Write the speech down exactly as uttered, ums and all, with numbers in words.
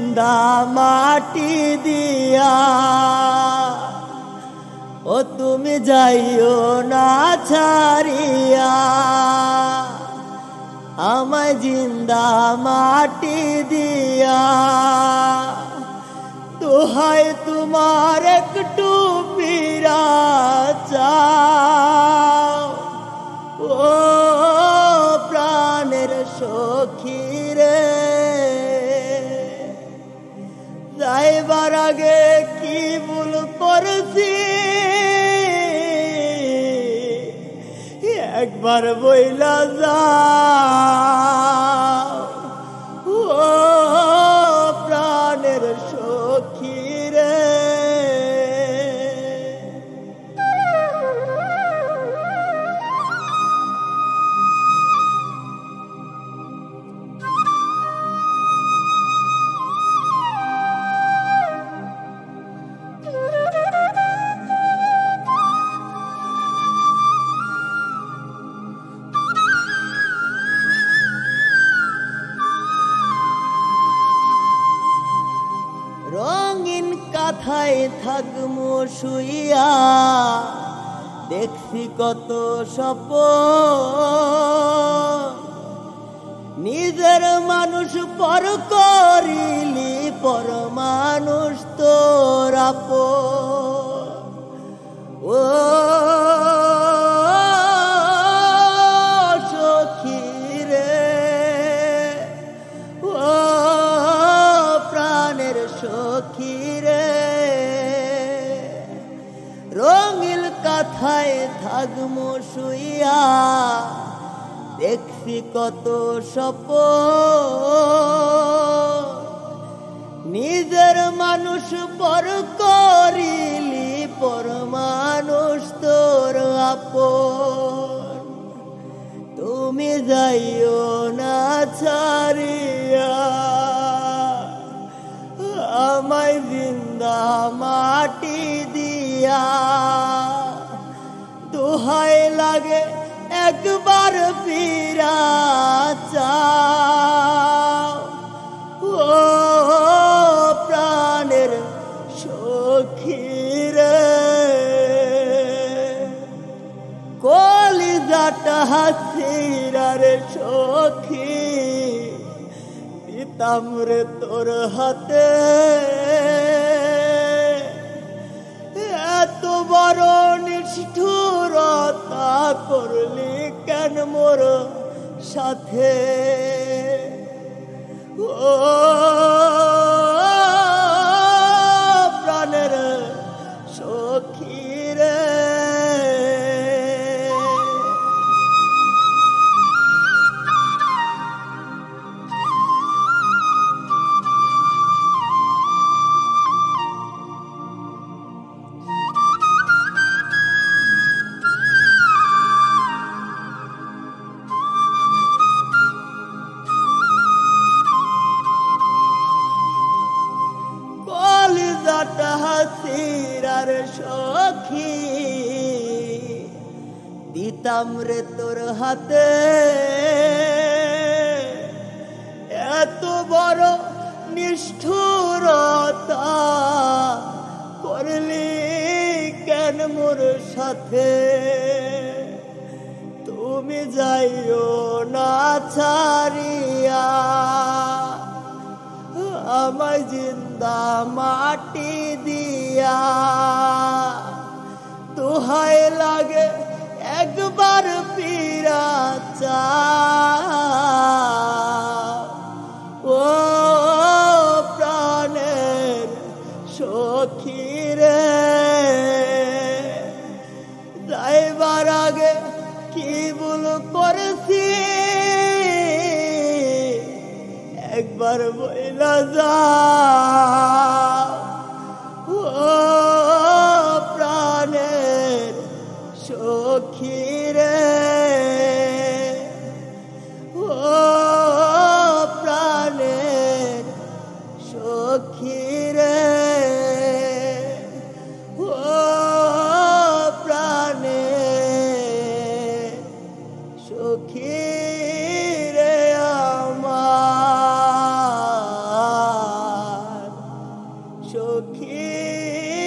জিন্দা মাটি দিয়া, ও তুমি যাইও না ছাড়িয়া, আমায় জিন্দা মাটি দিয়া। দোহাই তোমার একটু ফিরা চাও, ও প্রাণের সখী রে। যাইবার আগে কি ভুল করছি একবার বইলা যাও, ও প্রাণের সখী রে। রঙিন কাঁথায় থাকমু শুইয়া, দেখছি কত স্বপ্ন। নিজের মানুষ পর করিলি, পর মানুষ তোর আপন। ও সখী রে, ও প্রাণের সখী রে। রঙিল কাঁথায় থাকমু শুইয়া, দেখছি কত স্বপ্ন। নিজের মানুষ পর করিলি, পর মানুষ তোর আপন। তুমি যাইও না ছাড়িয়া, আমায় জিন্দা মাটি দিয়া। দোহাই লাগে একবার ফিরা চাও, ও প্রাণের সখী রে। কলিজাটা হাসিরার সখী, দিতাম রে তোর হাতে। এত বড় নিষ্ঠুরতা করলি কেন মোর সাথে, ও প্রাণের সখী রে। কলিজাটা হাসিরার সখী, দিতাম রে তোর হাতে। এত বড় নিষ্ঠুরতা করলি কেন মোর সাথে। তুমি যাইও না ছাড়িয়া, আমায় জিন্দা মাটি দিয়া। দোহাই লাগে একবার ফিরা চাও, ও প্রাণের সখী রে। যাইবার আগে কি ভুল করেছি একবার বইলা যাও, ও প্রাণের সখী রে। ও প্রাণের সখী রে, ও প্রাণের সখী রে আমার। সখী